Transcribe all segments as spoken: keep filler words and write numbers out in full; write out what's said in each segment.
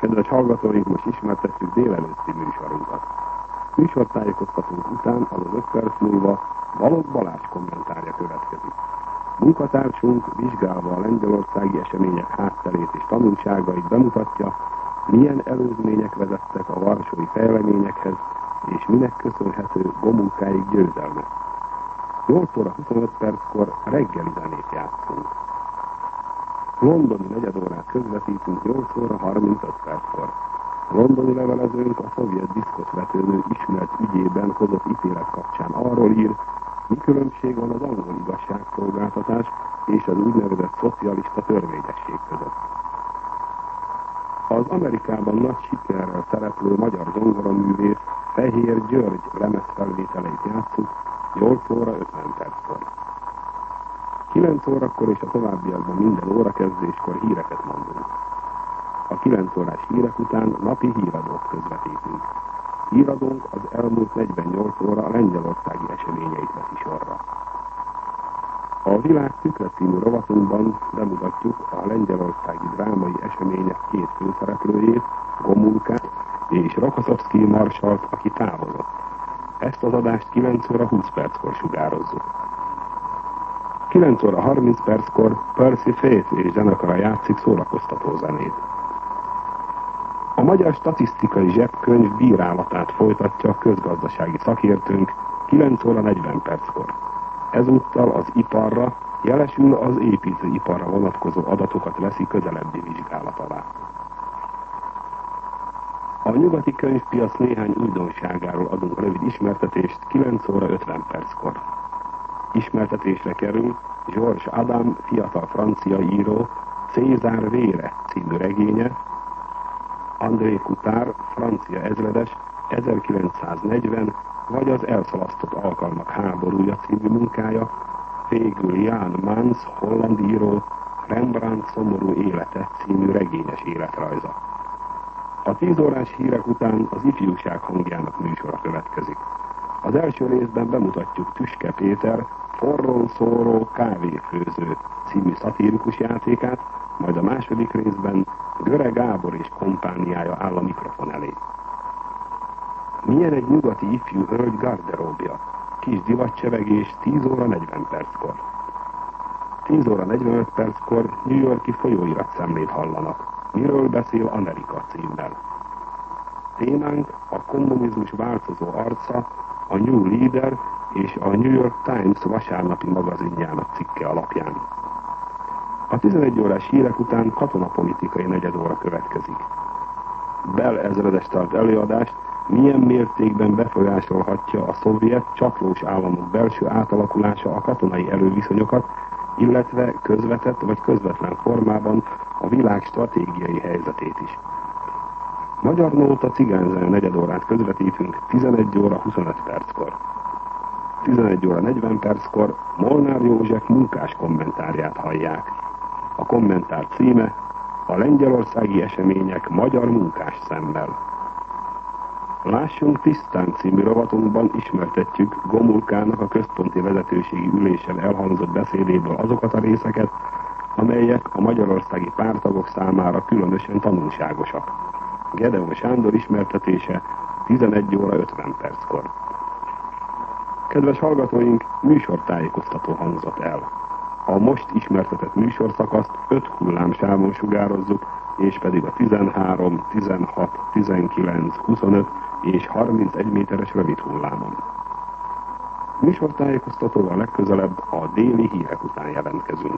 Kedves hallgatóink, most ismertetjük délelőtti műsorunkat. Műsortájékoztatónk után, azaz öt perc múlva Balogh Balázs kommentárja következik. Munkatársunk vizsgálva a lengyelországi események hátterét és tanulságait bemutatja, milyen előzmények vezettek a varsói fejleményekhez, és minek köszönhető Gomulkáig győzelme. nyolc óra huszonöt perckor reggeli zenét játszunk. Londoni negyedórát közvetítünk nyolc óra harmincöt perckor. Londoni levelezőnk a szovjet diszkoszvetőnő ismert ügyében hozott ítélet kapcsán arról ír, mi különbség van az angol igazságszolgáltatás és az úgynevezett szocialista törvényesség között. Az Amerikában nagy sikerrel szereplő magyar zongoraművész Fehér György lemezfelvételeit játsszuk nyolc óra ötven perckor. kilenc órakor és a továbbiakban minden órakezdéskor híreket mondunk. A kilenc órás hírek után napi híradót közvetítünk. Híradónk az elmúlt negyvennyolc óra lengyelországi eseményeit veszi sorra. A Világ tükre című rovatunkban bemutatjuk a lengyelországi drámai események két főszereplőjét, Gomulkát és Rokoszovszky marsalt, aki távozott. Ezt az adást kilenc óra húsz perckor sugározzuk. kilenc óra harminc perckor Percy Faith és zenekara játszik szórakoztató zenét. A magyar statisztikai zsebkönyv bírálatát folytatja a közgazdasági szakértőnk kilenc óra negyven perckor. Ezúttal az iparra, jelesül az építőiparra vonatkozó adatokat veszi közelebbi vizsgálat alá. A nyugati könyvpiac néhány újdonságáról adunk rövid ismertetést kilenc óra ötven perckor. Ismertetésre kerül Georges Adam, fiatal francia író, Cézár vére című regénye, André Coutard, francia ezredes, ezerkilencszáznegyven vagy az Elszalasztott alkalmak háborúja című munkája, végül Jan Mans, holland író, Rembrandt szomorú élete című regényes életrajza. A tíz órás hírek után az ifjúság hangjának műsora következik. Az első részben bemutatjuk Tüske Péter Forrón szóró kávéfőző című szatirikus játékát, majd a második részben Göre Gábor és kompániája áll a mikrofon elé. Milyen egy nyugati ifjú hölgy garderóbja? Kis divatcsevegés tíz óra negyven perckor. tíz óra negyvenöt perckor New York-i folyóiratszemlét hallanak. Miről beszél Amerika címmel. Témánk a kommunizmus változó arca, a New Leader és a New York Times vasárnapi magazinjának cikke alapján. A tizenegy órás hírek után katonapolitikai negyedóra következik. Bell ezredes tart előadást, milyen mértékben befolyásolhatja a szovjet csatlós államok belső átalakulása a katonai erőviszonyokat, illetve közvetett vagy közvetlen formában a világ stratégiai helyzetét is. Magyar Nóta cigányzene negyedórát közvetítünk tizenegy óra huszonöt perckor. tizenegy óra negyven perckor Molnár József munkás kommentárját hallják. A kommentár címe a lengyelországi események magyar munkás szemmel. Lássunk tisztán című rovatunkban ismertetjük Gomulkának a központi vezetőségi ülésen elhangzott beszédéből azokat a részeket, amelyek a magyarországi párttagok számára különösen tanulságosak. Gedeon Sándor ismertetése tizenegy óra ötven perckor. Kedves hallgatóink, műsortájékoztató hangzott el. A most ismertetett műsorszakaszt öt hullámsávon sugározzuk, és pedig a tizenhárom, tizenhat, tizenkilenc, huszonöt és harmincegy méteres rövid hullámon. Műsortájékoztatóval legközelebb a déli hírek után jelentkezünk.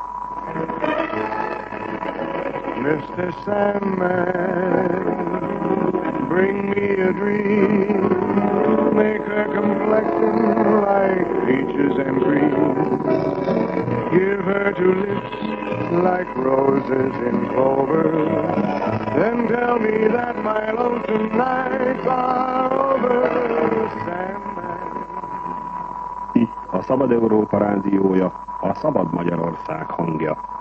miszter Sandman, bring me a dream, make her complexion like peaches and cream, give her two lips like roses in clover, then tell me that my lonesome nights are over, Sandman. Itt a Szabad Európa rádiója, a Szabad Magyarország hangja.